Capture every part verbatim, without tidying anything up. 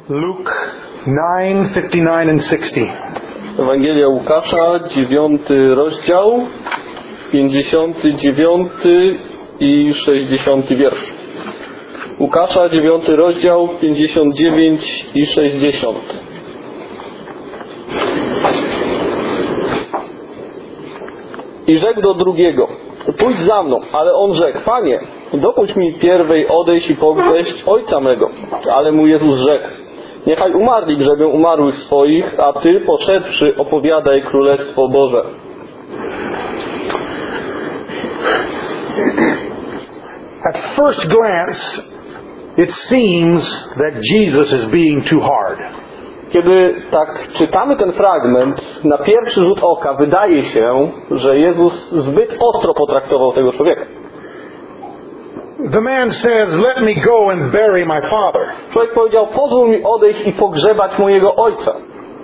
Luke nine fifty-nine and sixty. Ewangelia Łukasza, dziewiąty rozdział, pięćdziesiąty dziewiąty i sześćdziesiąty wiersz. Łukasza, dziewiąty rozdział, pięćdziesiąt dziewięć i sześćdziesiąt. I rzekł do drugiego: pójdź za mną. Ale on rzekł: Panie, dopuść mi pierwej odejść i pogrzeć ojca mego. Ale mu Jezus rzekł: niechaj umarli grzebią umarłych swoich, a ty, poszedłszy, opowiadaj Królestwo Boże. At first glance, it seems that Jesus is being too hard. Kiedy tak czytamy ten fragment, na pierwszy rzut oka wydaje się, że Jezus zbyt ostro potraktował tego człowieka. The man says, let me go and bury my father. Człowiek powiedział: pozwól mi odejść i pogrzebać mojego ojca.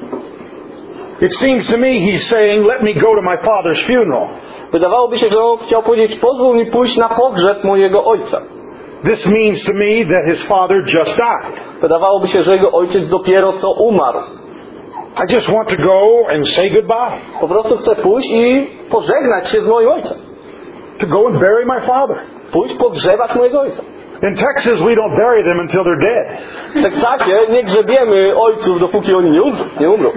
It seems to me he's saying, let me go to my father's funeral. Wydawałoby się, że on chciał powiedzieć: pozwól mi pójść na pogrzeb mojego ojca. This means to me that his father just died. Wydawałoby się, że jego ojciec dopiero co umarł. I just want to go and say goodbye. Po prostu chcę pójść i pożegnać się z moim ojcem. To go and bury my father. Pójść pogrzebać mojego ojca. In Texas, we don't bury them until they're dead. W Teksasie nie grzebiemy ojców, dopóki oni nie umrą. Nie umrą.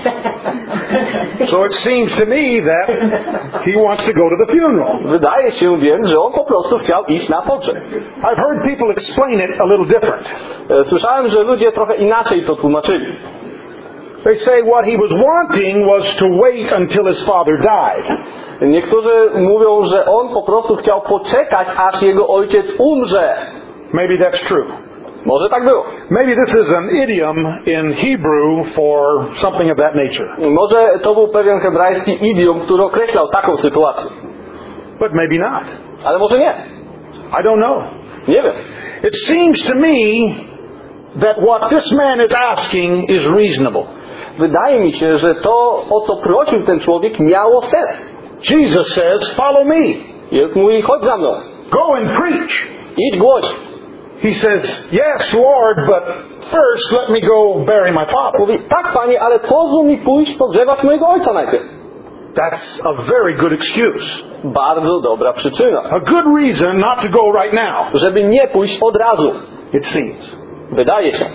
So it seems to me that he wants to go to the funeral. Wydaje się więc, że on po prostu chciał iść na pogrzeb. I've heard people explain it a little different. Słyszałem, że ludzie trochę inaczej to tłumaczyli. They say what he was wanting was to wait until his father died. Niektórzy mówią, że on po prostu chciał poczekać, aż jego ojciec umrze. Maybe that's true. Może tak było. Maybe this is an idiom in Hebrew for something of that nature. Może to był pewien hebrajski idiom, który określał taką sytuację. But maybe not. Ale może nie. I don't know. Nie wiem. It seems to me that what this man is asking is reasonable. Wydaje mi się, że to, o co prosił ten człowiek, miało sens. Jesus says, follow me. Jezus mówi: chodź za mną. Go and preach. Idź głoś. He says, yes, Lord, but first let me go bury my father. Mówi: tak, Panie, ale pozwól mi pójść pogrzebać mojego ojca najpierw. That's a very good excuse. Bardzo dobra przyczyna. A good reason not to go right now. Żeby nie pójść od razu. It seems. Wydaje się.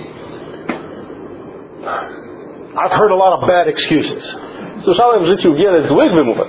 I've heard a lot of bad excuses. Słyszałem w życiu wiele złych wymówek.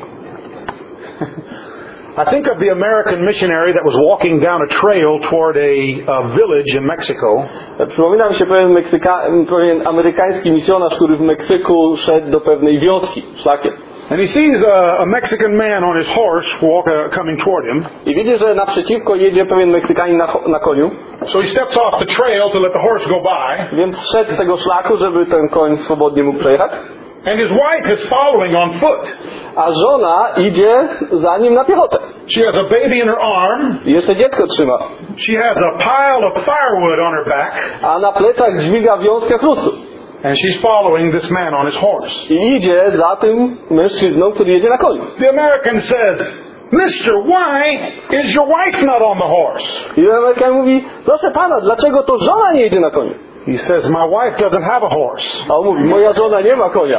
I think of the American missionary that was walking down a trail toward a, a village in Mexico. Przypomina mi się pewien, Meksyka, pewien amerykański misjonarz, który w Meksyku szedł do pewnej wioski szlakiem. And he sees a, a Mexican man on his horse walk, uh, coming toward him. I widzi, że naprzeciwko jedzie pewien Meksykanin na, na koniu. So he steps off the trail to let the horse go by. Więc szedł z tego szlaku, żeby ten koń swobodnie mógł przejechać. And his wife is following on foot. A żona idzie za nim na piechotę. She has a baby in her arm. I jeszcze dziecko trzyma. She has a pile of firewood on her back. A na plecach dźwiga wiązkę chrustu. And she's following this man on his horse. I idzie za tym mężczyzną, który jedzie na koniu. The American says, Mister, why is your wife not on the horse? I Amerykanin mówi: proszę pana, dlaczego to żona nie jedzie na koniu? He says, my wife doesn't have a horse. A on mówi: moja żona nie ma konia.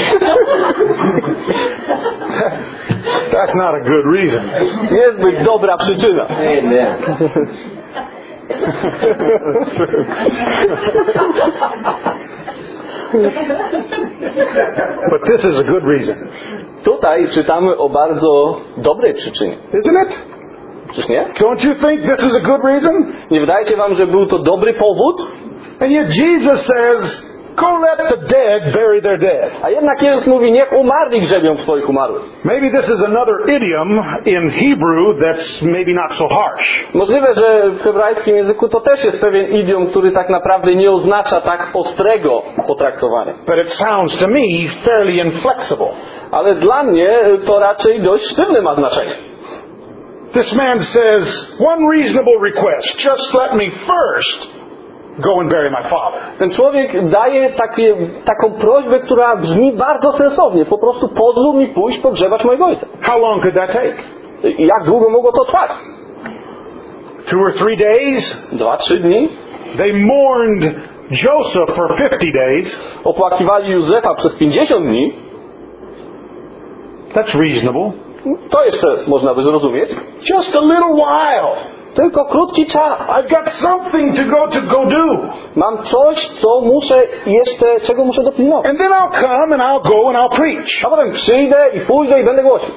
That's not a good reason. Niezbyt dobra przyczyna. Amen. But this is a good reason. Tutaj czytamy o bardzo dobrej przyczynie. Isn't it? Czyż nie? Don't you think this is a good reason? Nie wydaje się wam, że był to dobry powód? And yet Jesus says, go let the dead bury their dead. A jednak Jezus mówi: niech umarli grzebią swoich umarłych. Maybe this is another idiom in Hebrew that's maybe not so harsh. Możliwe, że w hebrajskim języku to też jest pewien idiom, który tak naprawdę nie oznacza tak ostrego potraktowania. But it sounds to me fairly inflexible. Ale dla mnie to raczej dość sztywne ma znaczenie. This man says, one reasonable request, just let me first go and bury my father. Ten człowiek daje takie, taką prośbę, która brzmi bardzo sensownie. Po prostu pozwól mi pójść pogrzebać mojego ojca. How long could that take? I jak długo mogło to trwać? Two or three days? Dwa, trzy dni? They mourned Joseph for fifty days. Opłakiwali Józefa przez pięćdziesiąt dni. That's reasonable. To jeszcze można by zrozumieć. Just a little while. Tylko krótki czas. I've got something to go to go do. Mam coś, co muszę jeszcze, czego muszę dopilnować. And then I'll come and I'll go and I'll preach. A potem przyjdę i pójdę i będę głosił.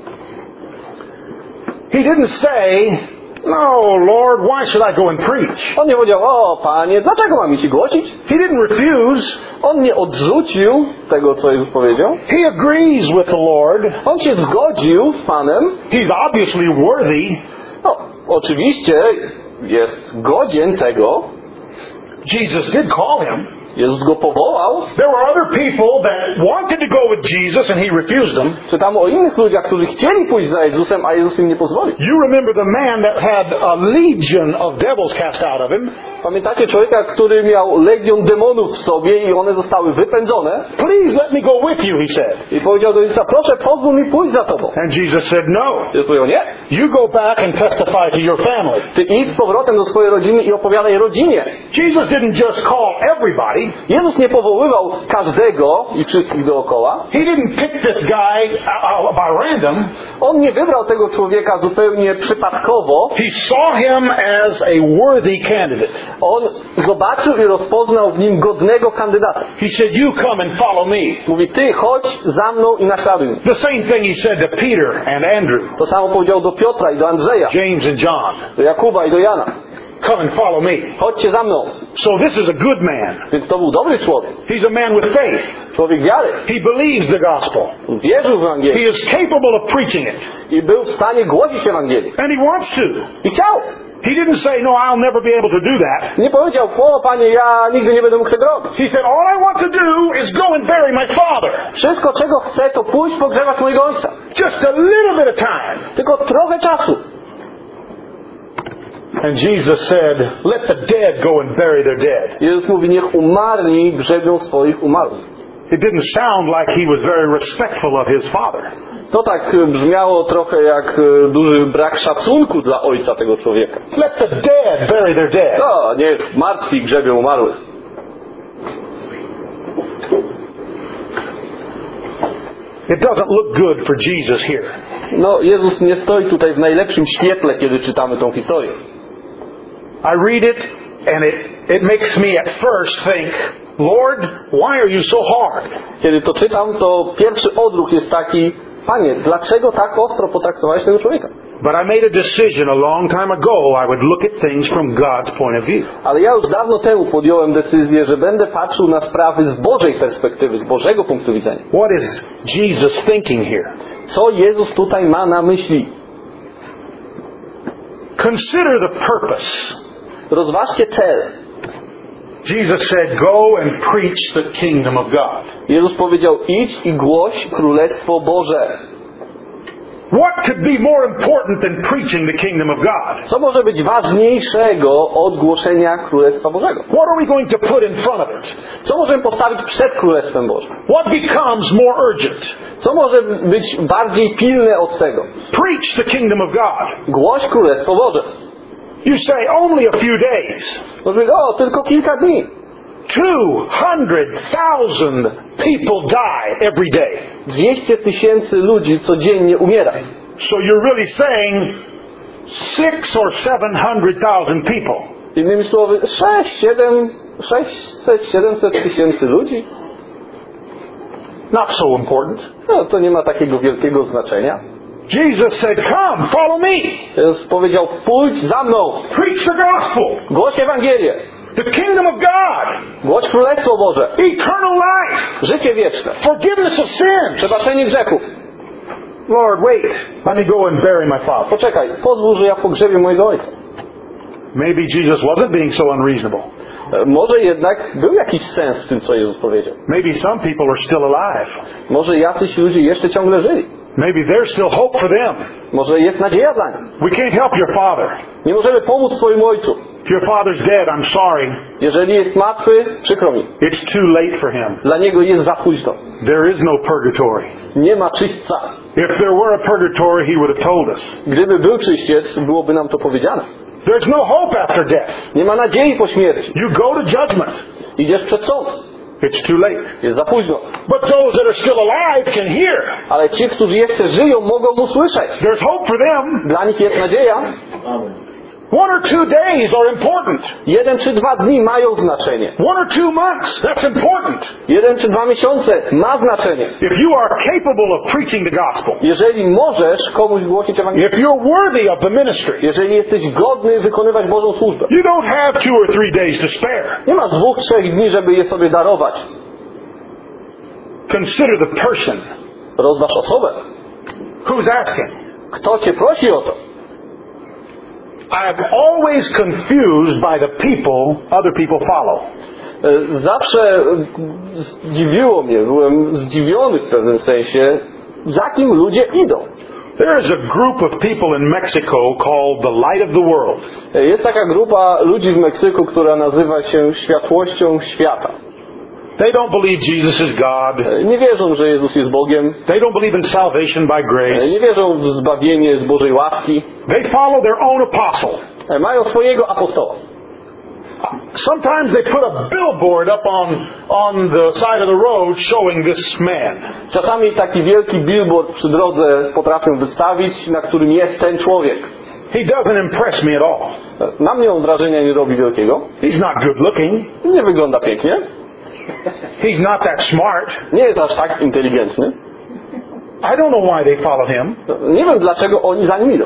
He didn't say, no, Lord, why should I go and preach? On nie powiedział, o Panie, dlaczego mam iść głosić? He didn't refuse. On nie odrzucił tego, co Jezus powiedział. He agrees with the Lord. On się zgodził z Panem. He's obviously worthy. No, oczywiście jest godzien tego. Jesus did call him. Jezus go powołał. There were other people that wanted to go with Jesus and he refused them. Czytamy o innych ludziach, którzy chcieli pójść za Jezusem, a Jezus im nie pozwolił. You remember the man that had a legion of devils cast out of him? Pamiętacie człowieka, który miał legion demonów w sobie i one zostały wypędzone? Please let me go with you, he said. I powiedział do Jezusa, proszę pozwól mi pójść za tobą. And Jesus said, no. Jezus powiedział, nie. You go back and testify to your family. Ty idź z powrotem do swojej rodziny i opowiadaj rodzinie. Jesus didn't just call everybody. Jezus nie powoływał każdego i wszystkich dookoła. He didn't pick this guy uh, by random. On nie wybrał tego człowieka zupełnie przypadkowo. He saw him as a worthy candidate. On zobaczył i rozpoznał w nim godnego kandydata. He said, you come and follow me. Mówi, ty chodź za mną i naśladuj mnie. The same thing he said to Peter and Andrew. To samo powiedział do Piotra i do Andrzeja, James and John. do Jakuba i do Jana. Come and follow me. Chodźcie za mną. So this is a good man. Więc to był dobry człowiek. He's a man with faith. Człowiek wiary. He believes the gospel. Wierzył w He Ewangelię. is capable of preaching it. I był w stanie głosić Ewangelię. And he wants to. I chciał. He didn't say, no, I'll never be able to do that. Nie powiedział, o Panie, ja nigdy nie będę mógł tego robić. He said, all I want to do is go and bury my father. Wszystko, czego chcę, to pójść pogrzebać mojego ojca. Just a little bit of time. Tylko trochę czasu. And Jesus said, let the dead go and bury their dead. Jezus mówi, niech umarli grzebią swoich umarłych. It didn't sound like he was very respectful of his father. To tak brzmiało trochę jak duży brak szacunku dla ojca tego człowieka. Let the dead bury their dead. No, niech martwi grzebią umarłych. It doesn't look good for Jesus here. No, Jezus nie stoi tutaj w najlepszym świetle, kiedy czytamy tą historię. I read it and it, it makes me at first think, Lord, why are you so hard? Kiedy to czytam, to pierwszy odruch jest taki, Panie, dlaczego tak ostro potraktowałeś tego człowieka? But I made a decision a long time ago I would look at things from God's point of view. Ale ja już dawno temu podjąłem decyzję, że będę patrzył na sprawy z Bożej perspektywy, z Bożego punktu widzenia. What is Jesus thinking here? Co Jezus tutaj ma na myśli? Consider the purpose. Rozważcie cel. Jesus said, go and preach the kingdom of God. Jezus powiedział, idź i głoś Królestwo Boże. What could be more important than preaching the kingdom of God? Co może być ważniejszego od głoszenia Królestwa Bożego? What are we going to put in front of it? Co możemy postawić przed Królestwem Bożym? What becomes more urgent? Co może być bardziej pilne od tego? Preach the kingdom of God. Głoś Królestwo Boże. You say only a few days. Może o, tylko kilka dni. Two hundred thousand people die every day. dwieście tysięcy ludzi codziennie umiera. So you're really saying six or seven hundred thousand people. Innymi słowy, sześć, siedem, sześćset, siedemset tysięcy ludzi. Not so important. No, to nie ma takiego wielkiego znaczenia. Jesus said, come, follow me. Jezus powiedział, pójdź za mną. Preach the gospel. Głoś Ewangelię. The kingdom of God. Głoś Królestwo Boże. Eternal life. Życie wieczne. Forgiveness of sins. Przebaczenie grzechów. Lord, wait. Let me go and bury my father. Poczekaj, pozwól, że ja pogrzebię mojego ojca. Maybe Jesus wasn't being so unreasonable. Może jednak był jakiś sens w tym, co Jezus powiedział. Maybe some people are still alive. Może jacyś ludzie jeszcze ciągle żyli. Maybe there's still hope for them. Może jest nadzieja dla nich. We can't help your father. Nie możemy pomóc twojemu ojcu. If your father's dead, I'm sorry. Jeżeli jest martwy, przykro mi. It's too late for him. Dla niego jest za późno. There is no purgatory. Nie ma czyśćca. If there were a purgatory, he would have told us. Gdyby był czyściec, byłoby nam to powiedziane. There's no hope after death. Nie ma nadziei po śmierci. You go to judgment. Idziesz przed sąd. It's too late. Jest za późno. But those that are still alive can hear. Ale ci, którzy jeszcze żyją, mogą usłyszeć. There's hope for them. Dla nich jest nadzieja. One or two days are important. Jeden czy dwa dni mają znaczenie. One or two months, that's important. Jeden czy dwa miesiące ma znaczenie. If you are capable of preaching the gospel, Jeżeli możesz komuś głosić Ewangelię, if you're worthy of the ministry, jeżeli jesteś godny wykonywać Bożą służbę, you don't have two or three days to spare. nie masz dwóch, trzech dni, żeby je sobie darować. Consider the person Rozważ osobę. who's asking. Kto cię prosi o to? I'm always confused by the people other people follow. Zawsze zdziwiło mnie, byłem zdziwiony w pewnym sensie, za kim ludzie idą. There is a group of people in Mexico called the Light of the World. Jest taka grupa ludzi w Meksyku, która nazywa się Światłością Świata. They don't believe Jesus is God. Nie wierzą, że Jezus jest Bogiem. They don't believe in salvation by grace. Nie wierzą w zbawienie z Bożej łaski. They follow their own apostle. Mają swojego apostoła. Sometimes they put a billboard up on on the side of the road showing this man. Czasami taki wielki billboard przy drodze potrafią wystawić, na którym jest ten człowiek. He doesn't impress me at all. Na mnie on wrażenia nie robi wielkiego. He's not good looking. Nie wygląda pięknie. He's not that smart. Nie jest aż tak inteligentny. I don't know why they follow him. Nie wiem, dlaczego oni za nim idą.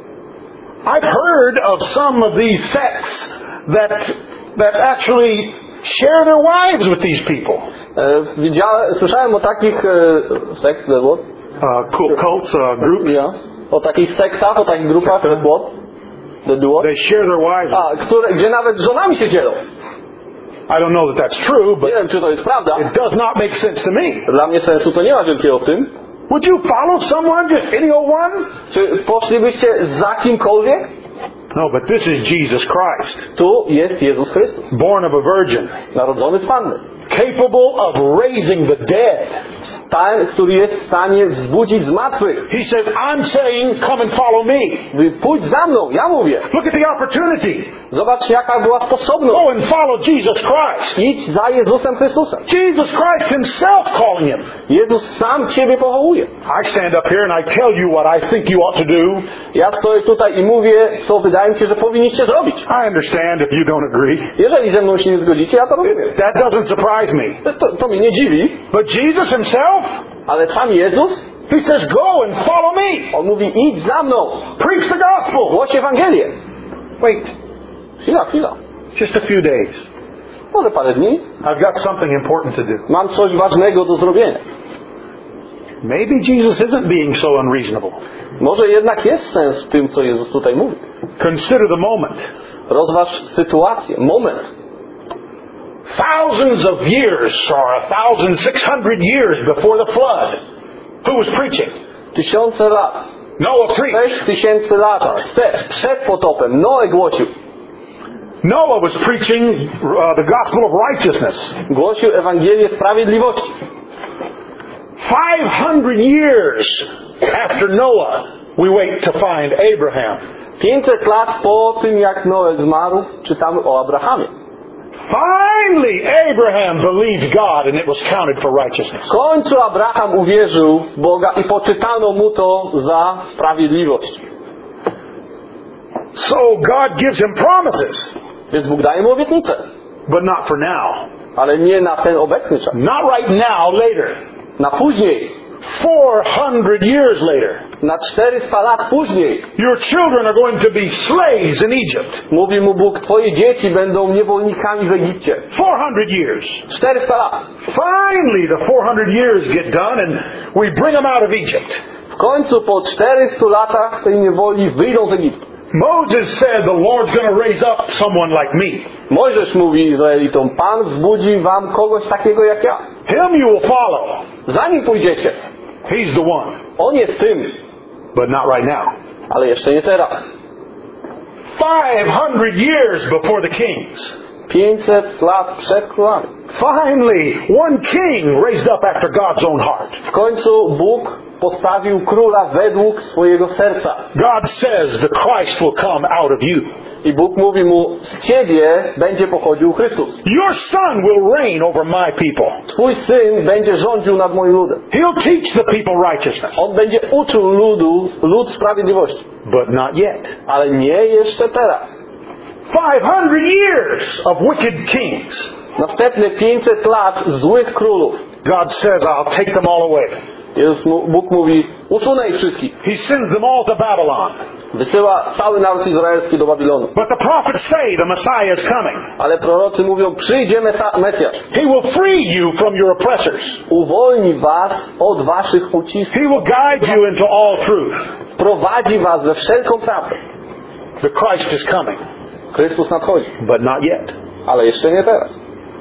I've heard of some of these sects that that actually share their wives with these people. E, widziałem, słyszałem o takich e, sekt, the what? Uh, cult, cults, uh, groups. Ja. O takich sektach, o takich grupach, the what? The what? They share their wives. A, które, gdzie nawet żonami się dzielą. I don't know that that's true, but Nie wiem, czy to jest prawda. it does not make sense to me. Dla mnie sensu to nie ma wielkiego w tym. Would you follow someone, just any old one? Czy poszlibyście za kimkolwiek? No, but this is Jesus Christ, Tu jest Jezus Chrystus, born of a virgin, narodzony z Panny. capable of raising the dead. Ten, który jest w stanie wzbudzić z martwych. He says, I'm saying, come and follow me. Wy pójdź za mną, ja mówię. Look at the opportunity. Zobacz, jaka była sposobność. Go and follow Jesus Christ. Idź za Jezusem Chrystusem. Jesus Christ himself calling him. Jezus sam ciebie powołuje. I stand up here and I tell you what I think you ought to do. Ja stoję tutaj i mówię, co wydaje mi się, że powinniście zrobić. I understand if you don't agree. Jeżeli ze mną się nie zgodzicie, ja to rozumiem. That doesn't surprise me. To, to mnie nie dziwi. But Jesus himself, Ale sam Jezus, he says, go and follow me. on mówi, idź za mną. Preach the gospel. Głoś Ewangelię. Wait, Chwila, chwila. just a few days. Może parę dni. I've got something important to do. Mam coś ważnego do zrobienia. Maybe Jesus isn't being so unreasonable. Może jednak jest sens w tym, co Jezus tutaj mówi. Consider the moment. Rozważ sytuację, moment. Thousands of years, or a thousand six hundred years before the flood, who was preaching? Tysiące lat. Noah preached. Sześć tysięcy lat. Przed, przed potopem. Noe głosił. Noah was preaching uh, the gospel of righteousness. Głosił Ewangelię sprawiedliwości. Five hundred years after Noah, we wait to find Abraham. pięćset lat po tym, jak Noe zmarł, czytamy o Abrahamie. Finally, Abraham believed God and it was counted for righteousness. W końcu Abraham uwierzył w Boga i poczytano mu to za sprawiedliwość. So God gives him promises, Więc Bóg daje mu obietnicę. but not for now. Ale nie na ten obecny czas. Not right now, later. Na później. four hundred years later. Na czterysta lat później. Your children are going to be slaves in Egypt. Mówi mu Bóg, twoje dzieci będą niewolnikami w Egipcie. four hundred years. czterysta lat. Finally, the four hundred years get done and we bring them out of Egypt. W końcu po czterystu latach tej niewoli wyjdą z Egiptu. Moses said, the Lord's going to raise up someone like me. Mojżesz mówi Izraelitom, Pan wzbudzi wam kogoś takiego jak ja. Him you will follow. Za nim pójdziecie. He's the one. On jest tym, But not right now. ale jeszcze nie teraz. five hundred years before the kings. pięćset lat przed królami. Finally, one king raised up after God's own heart. W końcu Bóg postawił króla według swojego serca. God says the Christ will come out of you. I Bóg mówi mu, z ciebie będzie pochodził Chrystus. Your son will reign over my people. Twój syn będzie rządził nad moim ludem. He'll teach the people righteousness. On będzie uczył ludu, lud sprawiedliwości. But not yet. Ale nie jeszcze teraz. five hundred years of wicked kings. Następne pięćset lat złych królów. God says, I'll take them all away. Jezus, Bóg mówi, usunę ich wszystkich. He sends them all to Babylon. Wysyła cały naród izraelski do Babilonu. But the prophets say the Messiah is coming. Ale prorocy mówią, przyjdzie Mesa- Mesjasz. He will free you from your oppressors. Uwolni was od waszych ucisków. He will guide you into all truth. Prowadzi was we wszelką prawdę. The Christ is coming. Chrystus nadchodzi. But not yet. Ale jeszcze nie teraz.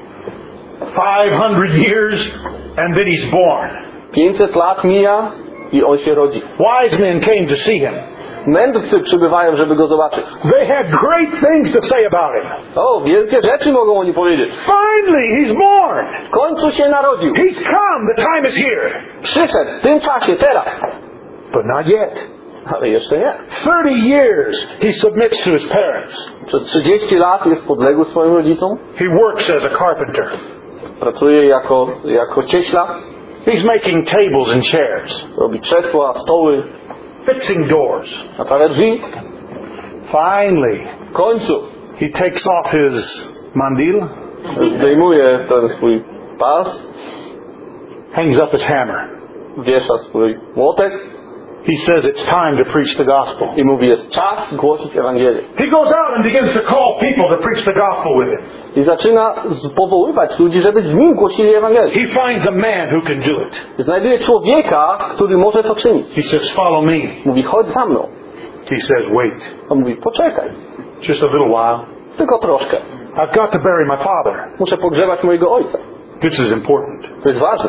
five hundred years and then he's born. pięćset lat mija i on się rodzi. Wise men came to see him. Mędrcy przybywają, żeby go zobaczyć. They had great things to say about him. O, wielkie rzeczy mogą oni powiedzieć. Finally, he's born. W końcu się narodził. He's come. The time is here. Przyszedł w tym czasie, teraz. But not yet. Ale jeszcze nie. thirty years he submits to his parents. Przez trzydzieści lat jest podległy swoim rodzicom. He works as a carpenter. Pracuje jako, jako cieśla. He's making tables and chairs. Robi krzesła, stoły. Fixing doors. Naprawia drzwi. Finally, W końcu he takes off his mandil, zdejmuje ten swój pas. hangs up his hammer. Wiesza swój młotek. He says it's time to preach the gospel. I mówi, jest czas głosić Ewangelię. He goes out and begins to call people to preach the gospel with him. I zaczyna powoływać ludzi, żeby z nim głosili Ewangelię. He finds a man who can do it. Znajduje człowieka, który może to czynić. He says, follow me. Mówi, chodź za mną. He says, wait. On mówi, poczekaj. Just a little while. Tylko troszkę. I've got to bury my father. Muszę pogrzebać mojego ojca. This is important. To jest ważne.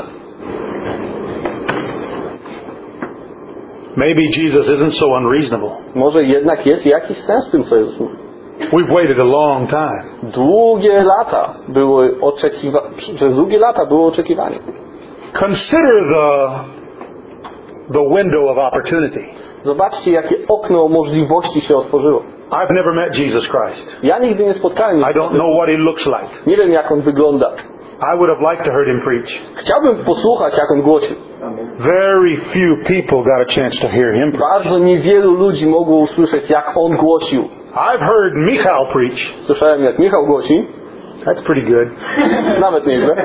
Maybe Jesus isn't so unreasonable. Może jednak jest jakiś sens w tym, co Jezus mówi. We've waited a long time. Długie lata były oczekiwane. Przez długie lata było oczekiwanie. Consider the, the window of opportunity. Zobaczcie, jakie okno możliwości się otworzyło. I've never met Jesus Christ. Ja nigdy nie spotkałem I Jezusa. don't know what he looks like. Nie wiem, jak on wygląda. I would have liked to heard him preach. Chciałbym posłuchać, jak on głosił. Very few people got a chance to hear him preach. Bardzo niewielu ludzi mogło usłyszeć, jak on głosił. I've heard Michał preach. Słyszałem, jak Michał głosi. That's pretty good. Nawet nieźle.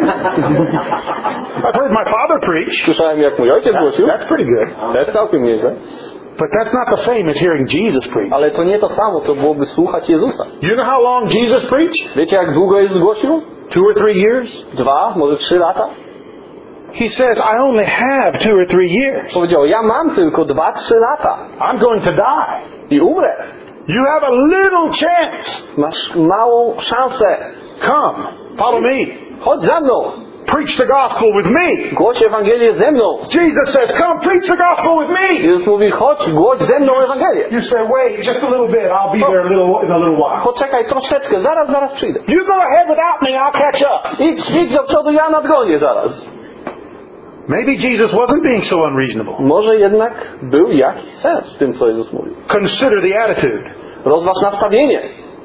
I've heard my father preach. Słyszałem, jak mój ojciec głosił. That's pretty good. Też całkiem nieźle. But that's not the same as hearing Jesus preach. Ale to nie to samo, co byłoby słuchać Jezusa. You know how long Jesus preached? Wiecie, jak długo Jezus głosił? Two or three years? Dwa, może trzy lata? He says, I only have two or three years. Powiedział, ja mam tylko dwa, trzy lata. I'm going to die. I umrę. You have a little chance. Masz małą szansę. Come, follow me. Chodź za mną. Preach the gospel with me. Głoś Ewangelię ze mną. Jesus says, come preach the gospel with me. Jezus mówi, chodź, głoś ze mną Ewangelię. You say, wait just a little bit. I'll be there a little, in a little while. Poczekaj troszeczkę, zaraz, zaraz przyjdę. You go ahead without me, I'll catch up. Idź, idź do przodu, ja nadgonię zaraz. Maybe Jesus wasn't being so unreasonable. Może jednak był jakiś sens w tym, co Jezus mówił. Consider the attitude. Rozważ nastawienie.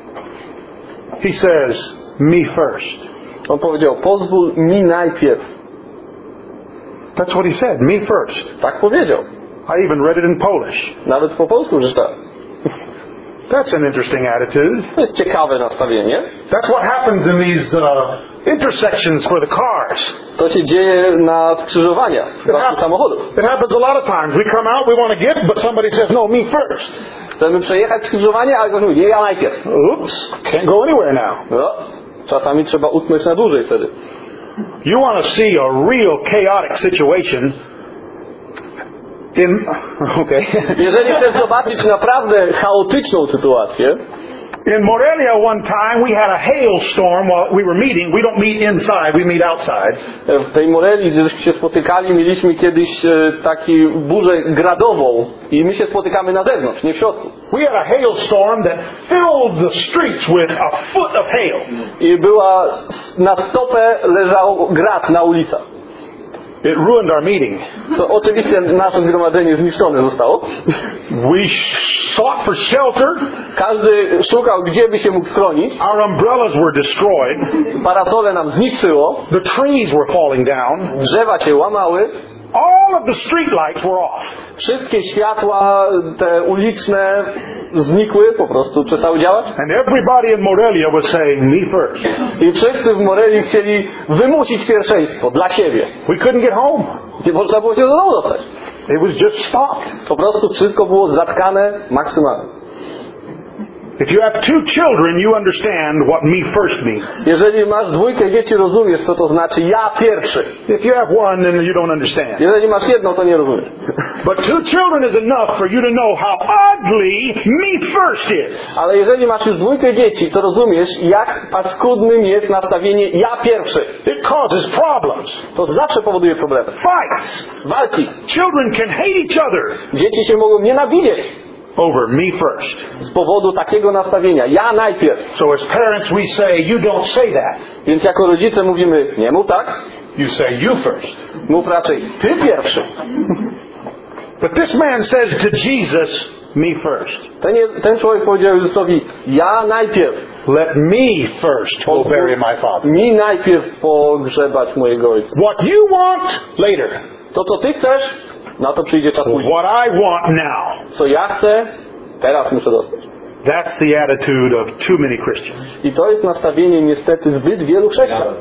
He says, me first. On powiedział, pozwól mi najpierw. That's what he said, me first. Tak powiedział. I even read it in Polish. Nawet po polsku przeczytałem. That's an interesting attitude. To jest ciekawe nastawienie. That's what happens in these uh, intersections for the cars. To się dzieje na skrzyżowaniach w przypadku samochodów. It happens a lot of times. We come out, we want to get, but somebody says, no, me first. Chcemy przejechać skrzyżowanie, ale ktoś mówi, nie, ja najpierw. Oops, can't go anywhere now. No, czasami trzeba utknąć na dłużej wtedy. You want to see a real chaotic situation in, okay. Jeżeli chcesz zobaczyć naprawdę chaotyczną sytuację, in Morelia one time we had a hailstorm while we were meeting. We don't meet inside, we meet outside. W tej Morelii, gdzieśmy się spotykali, mieliśmy kiedyś taki burzę gradową i my się spotykamy na zewnątrz, nie w środku. We had a hailstorm that filled the streets with a foot of hail. I była, na stopę leżał grad na ulicach. It ruined our meeting. To oczywiście nasze zgromadzenie zniszczone zostało. We sought for shelter. Każdy szukał, gdzie by się mógł schronić. Our umbrellas were destroyed. Parasole nam zniszczyło. The trees were falling down. Drzewa się łamały. All of the street lights were off. Wszystkie światła te uliczne znikły, po prostu przestały działać. And everybody in Morelia was saying, me first. I wszyscy w Morelii chcieli wymusić pierwszeństwo dla siebie. We couldn't get home. Nie można było się do domu dostać. It was just stopped. Po prostu wszystko było zatkane maksymalnie. If you have two children, you understand what me first means. Jeżeli masz dwójkę dzieci, rozumiesz, co to znaczy ja pierwszy. If you have one, then you don't understand. Jeżeli masz jedną, to nie rozumiesz. But two children is enough for you to know how ugly me first is. Ale jeżeli masz już dwójkę dzieci, to rozumiesz, jak paskudnym jest nastawienie ja pierwszy. It causes problems. To zawsze powoduje problemy. Fights. Walki. Children can hate each other Dzieci się mogą nienawidzieć over me first. z powodu takiego nastawienia. Ja najpierw. So as parents we say, you don't say that. Więc jako rodzice mówimy, nie mów tak. You say you first. Mów raczej ty pierwszy. But this man says to Jesus, me first. Ten, jest, ten człowiek powiedział Jezusowi, ja najpierw. Let me first go bury my father. Mi najpierw pogrzebać mojego ojca. What you want, later. To co ty chcesz, na to przyjdzie czas później. What I want now. Co ja chcę, teraz muszę dostać. That's the attitude of too many Christians. I to jest nastawienie niestety zbyt wielu chrześcijan.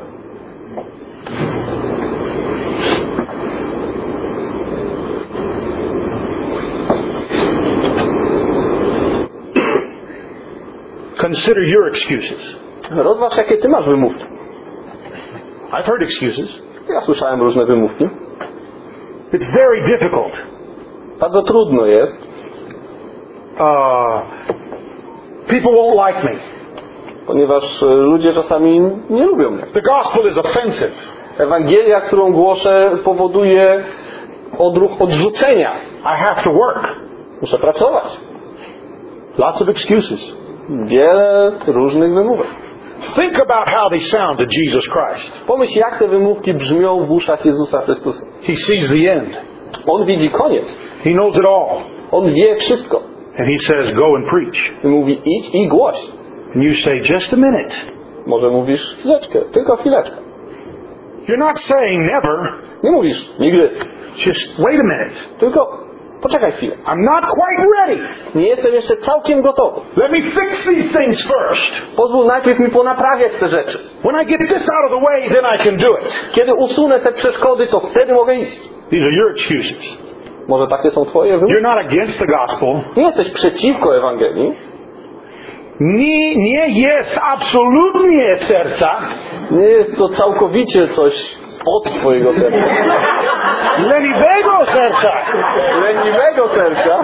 Consider your excuses. Rozważ, jakie ty masz wymówki. I've heard excuses. Ja słyszałem różne wymówki. It's very difficult. Bardzo trudno jest. Uh, people won't like me. Ponieważ ludzie czasami nie lubią mnie. The gospel is offensive. Ewangelia, którą głoszę, powoduje odruch odrzucenia. I have to work. Muszę pracować. Lots of excuses. Wiele różnych wymówek. Think about how they sound to Jesus Christ. Pomyśl, jak te wymówki brzmią w uszach Jezusa Chrystusa. He sees the end. On widzi koniec. He knows it all. On wie wszystko. And he says, go and preach. I mówi, idź i głoś. And you say, just a minute. Może mówisz, chwileczkę, tylko chwileczkę. You're not saying never. Nie mówisz, nigdy. Just wait a minute. Tylko poczekaj chwilę. I'm not quite ready. Nie jestem jeszcze całkiem gotowy. Let me fix these things first. Pozwól najpierw mi ponaprawiać te rzeczy. When I get this out of the way, then I can do it. Kiedy usunę te przeszkody, to wtedy mogę iść. These are your excuses. Może takie są twoje wymówki? You're not against the gospel. Nie jesteś przeciwko Ewangelii. Nie, nie jest absolutnie serca. Nie jest to całkowicie coś spod twojego serca. Leniwego serca. Leniwego serca.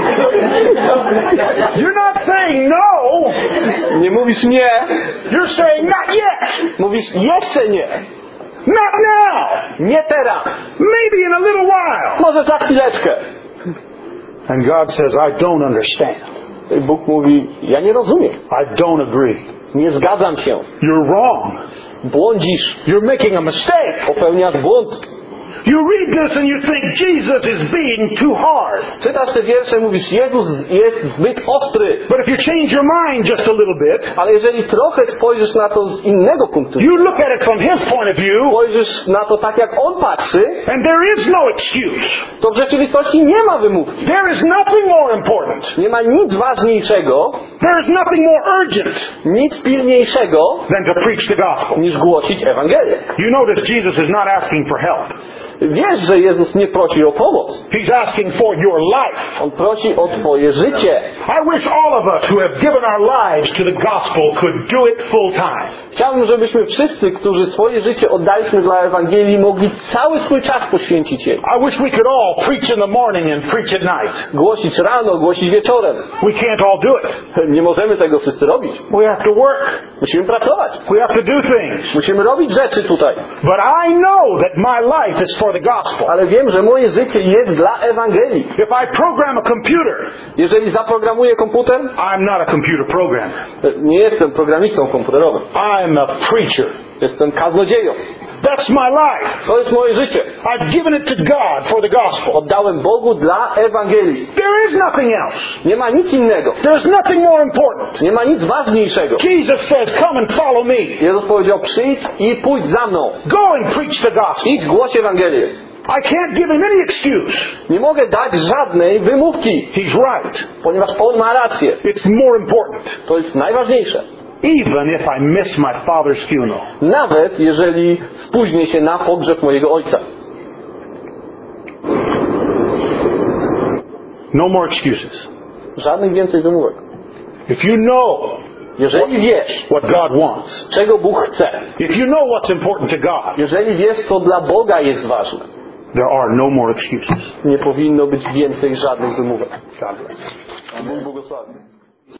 You're not saying no. Nie mówisz nie. You're saying not yet. Mówisz jeszcze nie. Not now. Nie teraz. Maybe in a little while. Może za chwileczkę. And God says, I don't understand. I Bóg mówi, ja nie rozumiem. I don't agree. Nie zgadzam się. You're wrong. Błądzisz. You're making a mistake. Popełniasz błąd. You read this and you think Jesus is being too hard. Czytasz te wiersze i mówisz, Jezus jest zbyt ostry. But if you change your mind just a little bit, ale jeżeli trochę spojrzysz na to z innego punktu you look at it from His point of view, spojrzysz na to tak jak On patrzy, and there is no excuse. To w rzeczywistości nie ma wymówki. There is nothing more important. Nie ma nic ważniejszego. There is nothing more urgent. Nic pilniejszego than to preach the gospel. Niż głosić Ewangelię. You notice Jesus is not asking for help. Wiesz, że Jezus nie prosi o pomoc. He's asking for your life. On prosi o twoje życie. I wish all of us who have given our lives to the gospel could do it full time. Chciałbym, żebyśmy wszyscy, którzy swoje życie oddaliśmy dla Ewangelii, mogli cały swój czas poświęcić jej. I wish we could all preach in the morning and preach at night. Głosić rano, głosić wieczorem. We can't all do it. Nie możemy tego wszyscy robić. We have to work. Musimy pracować. We have to do things. Musimy robić rzeczy tutaj. But I know that my life is for the gospel. Ale wiem, że moje życie jest dla Ewangelii. If I program a computer, jeżeli zaprogramuję komputer, I'm not a computer programmer. Nie jestem programistą komputerowym. I'm a preacher. Jestem kaznodzieją. That's my life. To jest moje życie. I've given it to God for the gospel. Oddałem Bogu dla Ewangelii. There is nothing else. Nie ma nic innego. There's nothing more important. Nie ma nic ważniejszego. Jesus says, come and follow me. Jezus powiedział, przyjdź i pójdź za mną. Go and preach the gospel. Idź, głoś Ewangelię. I can't give him any excuse. Nie mogę dać żadnej wymówki, He's right. ponieważ on ma rację. It's more important. To jest najważniejsze. Even if I miss my father's funeral. Nawet jeżeli spóźnię się na pogrzeb mojego ojca. No more excuses. Żadnych więcej wymówek. If you know Jeżeli wiesz, what God wants, czego Bóg chce, if you know what's important to God, jeżeli wiesz, co dla Boga jest ważne, there are no more excuses. nie powinno być więcej żadnych wymówek. God bless. A Bóg błogosławi.